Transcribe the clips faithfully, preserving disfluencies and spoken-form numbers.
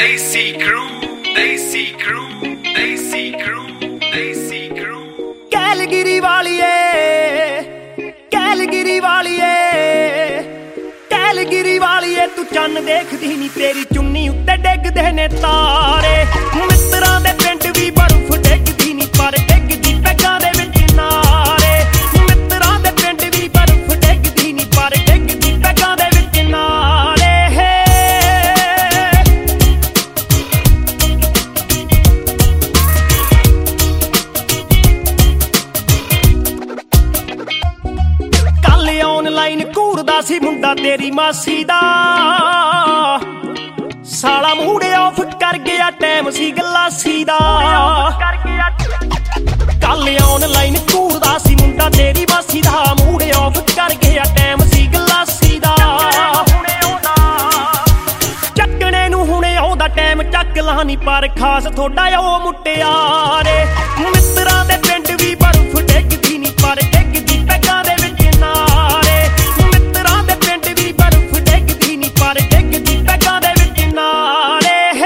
Desi crew, Desi crew, Desi crew, Desi crew. Calgary ਵਾਲੀਏ Calgary ਵਾਲੀਏ Calgary ਵਾਲੀਏ ਤੂੰ ਚੰਨ ਦੇਖਦੀ ਨੀ ਤੇਰੀ ਚੁੰਨੀ ਉੱਤੇ ਡਿੱਗਦੇ ਨੇ ਤਾਰੇ। ਮਿੱਤਰਾਂ ਦੇ ਪਿੰਡ ਵੀ ਬਰਫ਼ ਡਿੱਗਦੀ ਨੀ ਪਰ ਡਿੱਗਦੀ ਪੈਗਾਂ ਦੇ ਵਿੱਚ ਨਾਰੇ। ਮਿੱਤਰਾਂ ਦੇ ਪਿੰਡ ਵੀ ਬਰਫ਼ ਡਿੱਗਦੀ ਨੀ ਪਰ ਡਿੱਗਦੀ ਪੈਗਾਂ ਦੇ ਵਿੱਚ ਨਾਰੇ। ਆਨਲਾਈਨ ਘੂਰਦਾ ਸੀ ਮੁੰਡਾ ਤੇਰੀ ਮਾਸੀ ਦਾ, ਸਾਲਾ ਮੂਡ ਆਫ ਕਰ ਗਿਆ ਟਾਈਮ ਸੀ ਗਲਾਸੀ ਦਾ। ਕੱਲ ਆਨਲਾਈਨ ਘੂਰਦਾ ਸੀ ਮੁੰਡਾ ਤੇਰੀ ਮਾਸੀ ਦਾ, ਮੂਡ ਆਫ ਕਰ ਗਿਆ ਟਾਈਮ ਸੀ ਗਲਾਸੀ ਦਾ। ਚੱਕਣੇ ਨੂੰ ਹੁਣੇ ਉਹਦਾ ਟਾਈਮ ਚੱਕ ਲਾ ਨੀ ਪਰ ਖਾਸ ਥੋੜਾ ਉਹ ਮੁਟਿਆਰੇ। ਮਿੱਤਰਾਂ ਦੇ ਪਿੰਡ ਵੀ ਬਰਫ਼ ਡਿੱਗਦੀ ਨੀ ਪਰ ਡਿੱਗਦੀ ਪੈਗਾਂ ਦੇ ਵਿੱਚ ਨਾਰੇ। ਮਿੱਤਰਾਂ ਦੇ ਪਿੰਡ ਵੀ ਬਰਫ਼ ਡਿੱਗਦੀ ਨੀ ਪਰ ਡਿੱਗਦੀ ਪੈਗਾਂ ਦੇ ਵਿੱਚ ਨਾਰੇ।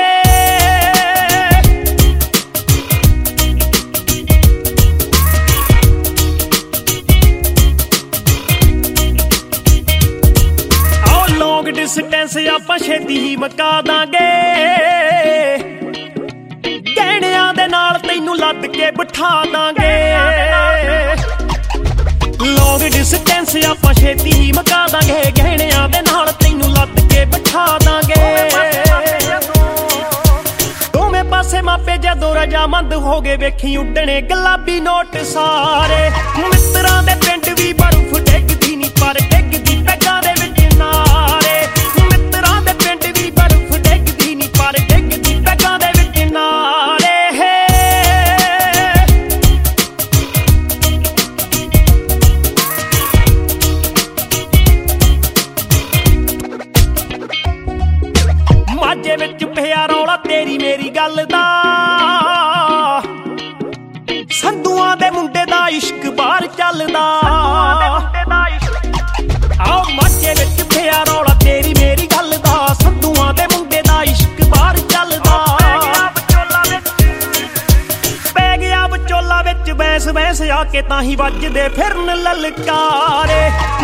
ਆਓ ਲੌਂਗ ਡਿਸਟੈਂਸ ਆਪਾਂ ਛੇਤੀ ਹੀ ਮੁਕਾ ਦਾਂਗੇ, ਗਹਿਣਿਆਂ ਦੇ ਨਾਲ ਤੈਨੂੰ ਲੱਦ ਕੇ ਬਿਠਾ ਦਾਂਗੇ। ਲੌਂਗ ਡਿਸਟੈਂਸ ਆਪਾਂ ਛੇਤੀ ਹੀ ਮੁਕਾ ਦਾਂਗੇ, ਗਹਿਣਿਆਂ ਦੇ ਨਾਲ ਤੈਨੂੰ ਲੱਦ ਕੇ ਬਿਠਾ ਦਾਂਗੇ। ਦੋਵੇਂ ਪਾਸੇ ਮਾਪੇ ਜਦੋਂ ਰਜਾਮੰਦ ਹੋ ਗਏ ਵੇਖੀ ਉੱਡਣੇ ਗੁਲਾਬੀ ਨੋਟ ਸਾਰੇ। ਮਿੱਤਰਾਂ ਦੇ ਪਿੰਡ ਵੀ ਬਰਫ਼ ਡਿੱਗਦੀ ਨੀ ਪਰ ਡਿੱਗਦੀ ਪੈਗਾਂ ਦੇ ਵਿੱਚ ਨਾਰੇ। ਮਿੱਤਰਾਂ ਦੇ ਪਿੰਡ ਵੀ ਬਰਫ਼ ਡਿੱਗਦੀ ਨੀ ਪਰ ਡਿੱਗਦੀ ਪੈਗਾਂ ਦੇ ਵਿੱਚ ਨਾਰੇ। ਮਾਝੇ ਵਿੱਚ ਪਿਆ ਰੌਲਾ ਤੇਰੀ ਮੇਰੀ ਗੱਲ ਦਾ, ਸੰਧੂਆਂ ਦੇ ਮੁੰਡੇ ਦਾ ਇਸ਼ਕ ਬਾਹਰ ਚੱਲਦਾ। ਆਓ ਮਾਝੇ ਵਿੱਚ ਪਿਆ ਰੌਲਾ ਤੇਰੀ ਮੇਰੀ ਗੱਲ ਦਾ, ਸੰਧੂਆਂ ਦੇ ਮੁੰਡੇ ਦਾ ਇਸ਼ਕ ਬਾਹਰ ਚੱਲਦਾ। ਪੈ ਗਿਆ ਵਿਚੋਲਾ ਵਿੱਚ ਬੈਂਸ ਬੈਂਸ ਆ ਕੇ ਤਾਂ ਹੀ ਵੱਜਦੇ ਫਿਰਨ ਲਲਕਾਰੇ।